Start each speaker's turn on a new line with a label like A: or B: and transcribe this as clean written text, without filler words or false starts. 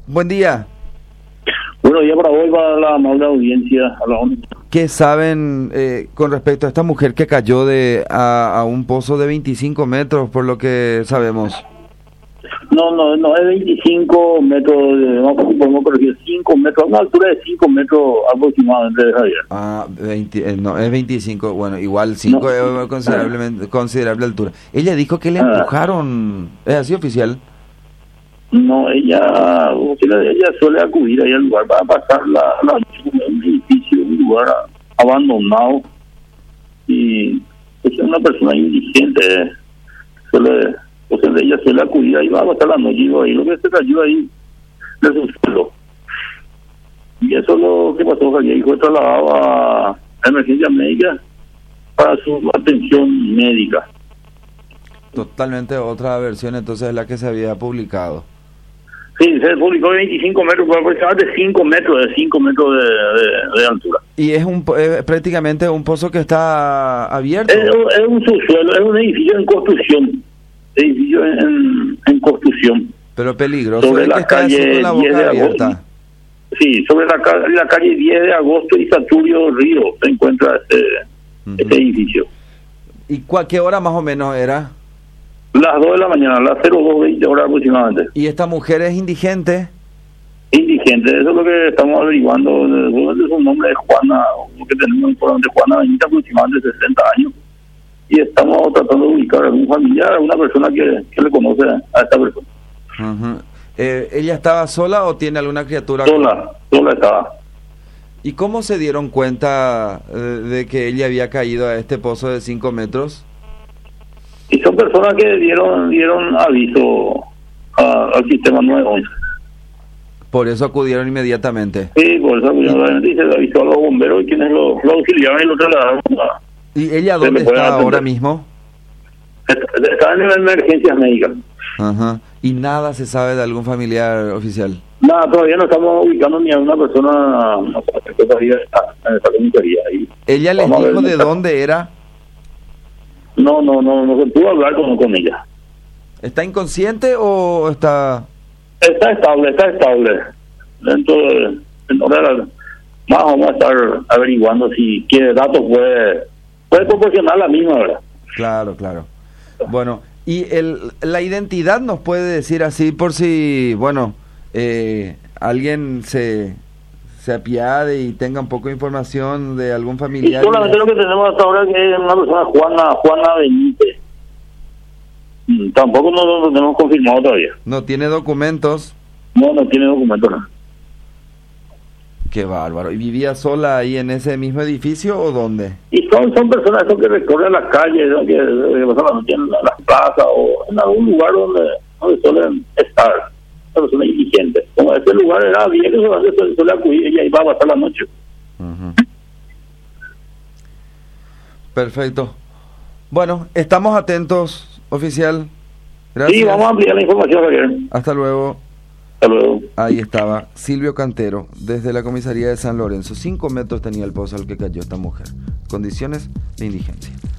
A: Buen día.
B: Bueno, ya para hoy va la amable audiencia a la ONU.
A: ¿Qué saben con respecto a esta mujer que cayó a un pozo de 25 metros, por lo que sabemos?
B: No es 25 metros, no podemos corregir, 5 metros, a una altura de 5 metros aproximadamente, Javier.
A: No, es 25, bueno, igual 5
B: No.
A: es considerable altura. Ella dijo que le empujaron, ¿es así oficial?
B: No, ella suele acudir ahí al lugar para pasar la noche en un edificio, un lugar abandonado, y es una persona indigente, ella suele acudir ahí, va a pasar la noche, y ahí lo que se cayó ahí de su suelo. Y eso es lo que pasó, Javier, y fue trasladado a emergencia médica para su atención médica.
A: Totalmente otra versión, entonces, es la que se había publicado.
B: Sí, se publicó 25 metros, aproximadamente 5 metros, de 5 metros de altura.
A: Y es prácticamente un pozo que está abierto.
B: Es un subsuelo, es un edificio en construcción. Edificio en construcción.
A: Pero peligroso.
B: Sobre la calle
A: con la
B: 10 de
A: boca
B: agosto.
A: abierta.
B: Sí, sobre la calle 10 de agosto y Saturio Río se encuentra este edificio.
A: ¿Y qué hora más o menos era?
B: Las 2 de la mañana, las 02:20 horas aproximadamente.
A: ¿Y esta mujer es indigente?
B: Indigente, eso es lo que estamos averiguando. Su nombre es Juana, lo que tenemos información de Juana Benita, aproximadamente 60 años. Y estamos tratando de ubicar a algún familiar, a una persona que le conoce a esta persona.
A: ¿Ella estaba sola o tiene alguna criatura?
B: Sola estaba.
A: ¿Y cómo se dieron cuenta de que ella había caído a este pozo de 5 metros?
B: Y son personas que dieron aviso al sistema 911.
A: Por eso acudieron inmediatamente.
B: Sí, por eso acudieron y se le avisó a los bomberos y quienes lo auxiliaron y lo trasladaron.
A: ¿Y ella dónde está ahora mismo?
B: Está en emergencias médicas.
A: ¿Y nada se sabe de algún familiar oficial?
B: Nada, todavía no estamos ubicando ni a una persona, no sé, todavía está en esa comisaría.
A: ¿Ella les dijo de dónde era?
B: No se pudo hablar con ella.
A: ¿Está inconsciente o está...?
B: Está estable. Dentro de... Más vamos a estar averiguando si qué datos puede proporcionar la misma, ¿verdad?
A: Claro. Bueno, y la identidad nos puede decir así por si, bueno, alguien se apiade y tenga un poco de información de algún familiar.
B: Y solamente lo que tenemos hasta ahora es una persona, Juana Benítez. Tampoco no lo tenemos confirmado todavía.
A: ¿No tiene documentos?
B: No tiene documentos. No.
A: Qué bárbaro. ¿Y vivía sola ahí en ese mismo edificio o dónde?
B: Y son personas que recorren las calles, ¿no? que pasan la noche en las plazas o en algún lugar donde suelen estar. Personas indigentes. Como ese lugar era viejo, se suele acudir, ella iba a pasar la noche.
A: Perfecto. Bueno, estamos atentos, oficial. Gracias.
B: Sí, vamos a ampliar la información, Javier.
A: Hasta luego.
B: Hasta luego.
A: Ahí estaba Silvio Cantero, desde la comisaría de San Lorenzo. 5 metros tenía el pozo al que cayó esta mujer. Condiciones de indigencia.